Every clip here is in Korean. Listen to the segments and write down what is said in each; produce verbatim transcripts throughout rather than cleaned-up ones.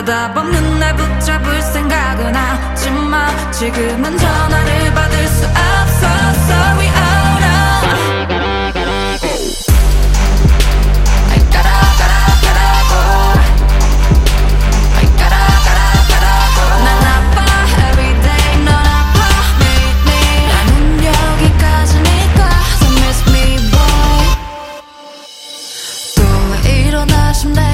대답 없는 날 붙잡을 생각은 하지마. 지금은 전화를 받을 수 없어. Sorry, oh no. I gotta, gotta, gotta go. I gotta, gotta, gotta go. 난 아파 everyday. 넌 아파 매일매일. 나는 여기까지니까 So miss me boy. 또 왜 일어나 싶네.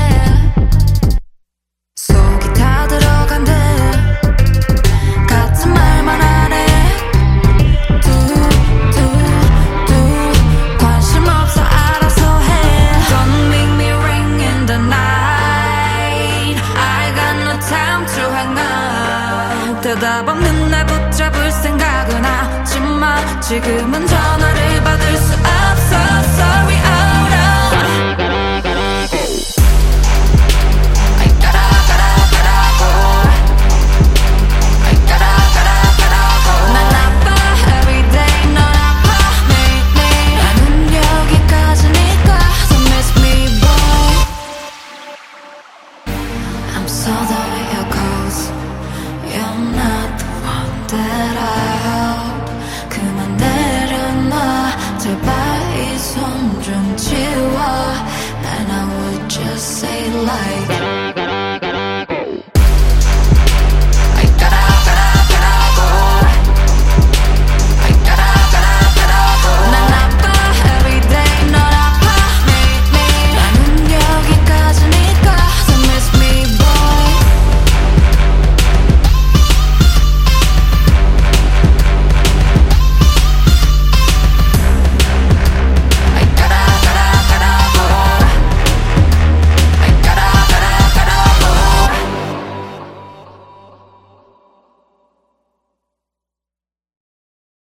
속이 다 들어간대. 같은 말만 하네. 뚜뚜뚜 관심 없어 알아서 해. Don't make me ring in the night. I got no time to hang up. 대답 없는 날 붙잡을 생각은 하지마. 지금은 전화를 받을 수 없어. Sorry, oh no. So the way it goes, you're not the one that I hope. 그만 내려놔 제발 이 손 좀 치워. And I would just say like